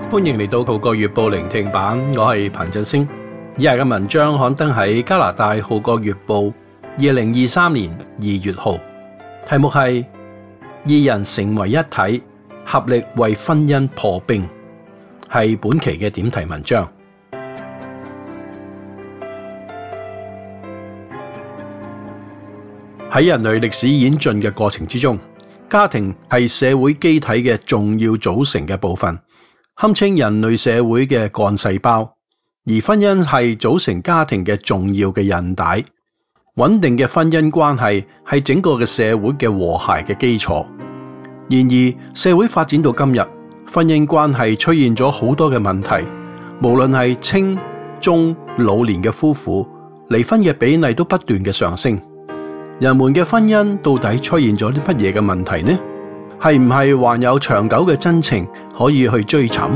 歡迎嚟到《號角月報》聆聽版，我係彭振星。以下嘅文章刊登喺加拿大《號角月報》2023年2月號，題目係二人成為一體，合力為婚姻破冰，係本期嘅點題文章。喺人類歷史演進嘅過程之中，家庭係社會機體嘅重要組成嘅部分，堪稱人類社會嘅幹細胞，而婚姻係組成家庭嘅重要嘅韌帶。穩定嘅婚姻關係係整個嘅社會嘅和諧嘅基礎。然而，社會發展到今日，婚姻關係出現咗好多嘅問題，無論係青、中、老年嘅夫婦，離婚嘅比例都不斷嘅上升。人們嘅婚姻到底出現咗啲乜嘢嘅問題呢？係唔係還有長久嘅真情可以去追尋？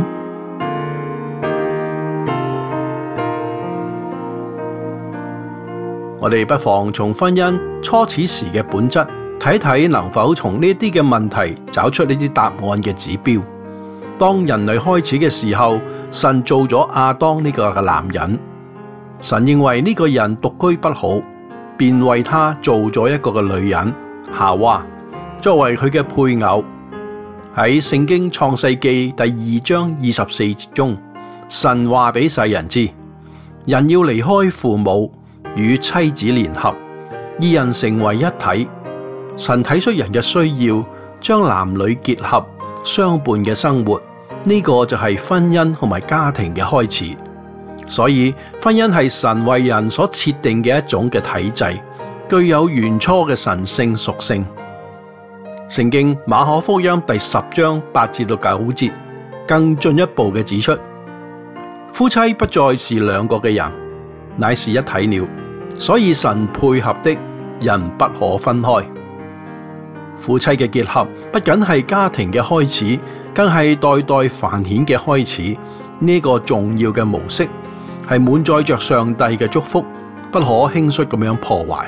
我哋不妨從婚姻初始時嘅本質睇睇，能否從呢啲嘅問題找出呢啲答案嘅指標。當人類開始嘅時候，神造咗亞當呢個嘅男人，神認為呢個人獨居不好，便為他做咗一個嘅女人夏娃，作為佢嘅配偶。喺聖經創世記第2章24節中，神話俾世人知，人要離開父母，與妻子聯合，二人成為一體。神睇出人嘅需要，將男女結合相伴嘅生活，呢個就係婚姻同埋家庭嘅開始。所以婚姻係神為人所設定嘅一種嘅體制，具有原初嘅神聖屬性。聖經馬可福音第10章8至9節更進一步嘅指出，夫妻不再是兩個嘅人，乃是一體了。所以神配合的人不可分開。夫妻嘅結合不僅係家庭嘅開始，更係代代繁衍嘅開始。呢個重要嘅模式係滿載着上帝嘅祝福，不可輕率咁樣破壞。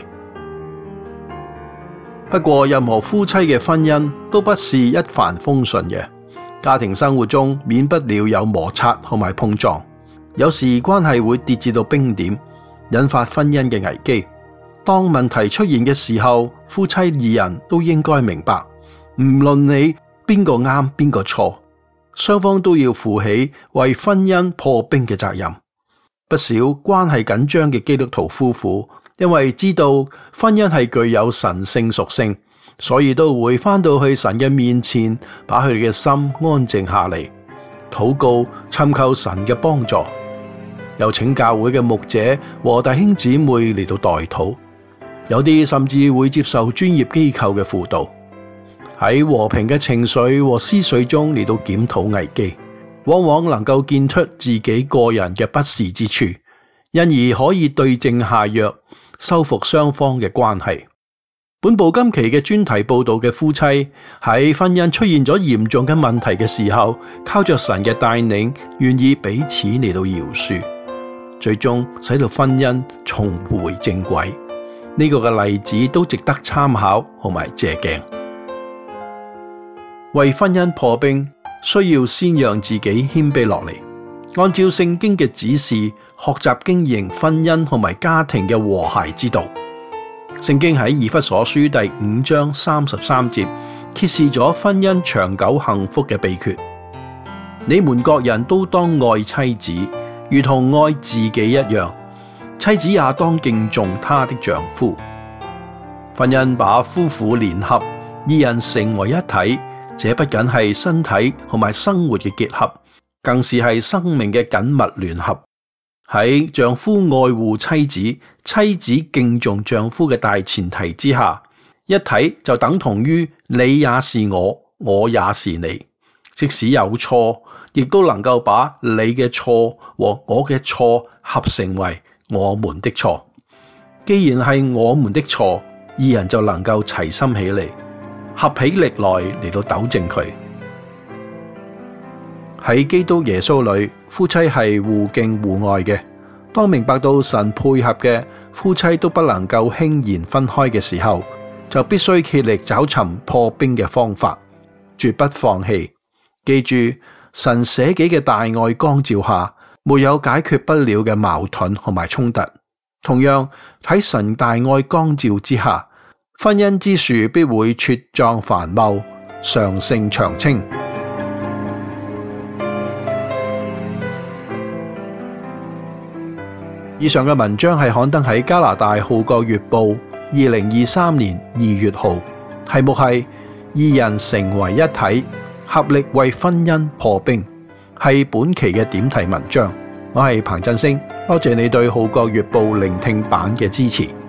不過，任何夫妻嘅婚姻都不是一帆風順嘅，家庭生活中免不了有摩擦同埋碰撞，有時關係會跌至到冰點，引發婚姻嘅危機。當問題出現嘅時候，夫妻二人都應該明白，唔論你邊個啱邊個錯，雙方都要負起為婚姻破冰嘅責任。不少關係緊張嘅基督徒夫婦，因為知道婚姻係具有神聖屬性，所以都會返到去神嘅面前，把佢哋嘅心安靜下嚟，禱告尋求神嘅幫助。有請教會嘅牧者和弟兄姊妹嚟到代禱，有啲甚至會接受專業機構嘅輔導，喺和平嘅情緒和思緒中嚟到檢討危機，往往能夠見出自己個人嘅不是之處，因而可以對症下藥，修復雙方嘅關係。本部今期嘅專題報道嘅夫妻喺婚姻出現咗嚴重嘅問題嘅時候，靠着神嘅帶領，願意彼此嚟到饒恕，最終使到婚姻重回正軌。呢個嘅例子都值得參考同埋借鏡。為婚姻破冰，需要先讓自己謙卑落嚟，按照聖經嘅指示，學習經營婚姻同埋家庭嘅和諧之道。聖經喺以弗所書第5章33節揭示咗婚姻長久幸福嘅秘訣。你們各人都當愛妻子，如同愛自己一樣，妻子也當敬重她的丈夫。婚姻把夫婦聯合，二人成為一體，這不僅係身體同埋生活嘅結合，更是係生命嘅緊密聯合。喺丈夫愛護妻子，妻子敬重丈夫嘅大前提之下，一體就等同於你也是我，我也是你。即使有錯，亦都能夠把你嘅錯和我嘅錯合成為我們的錯。既然係我們的錯，二人就能夠齊心起嚟，合起力來嚟到糾正佢。喺基督耶穌裏，夫妻係互敬互愛嘅。當明白到神配合嘅，夫妻都不能夠輕言分開嘅時候，就必須竭力找尋破冰嘅方法，絕不放棄。記住， 神捨己嘅大愛光照下，沒有解決不了嘅矛盾同埋衝突。同樣喺神大愛光照之下，婚姻之樹必會茁壯繁茂，常盛長青。以上嘅文章係刊登喺加拿大《號角月報》2023年2月號，題目係二人成為一體，合力為婚姻破冰，係本期嘅點題文章。我係彭振聲，多謝你對《號角月報》聆聽版嘅支持。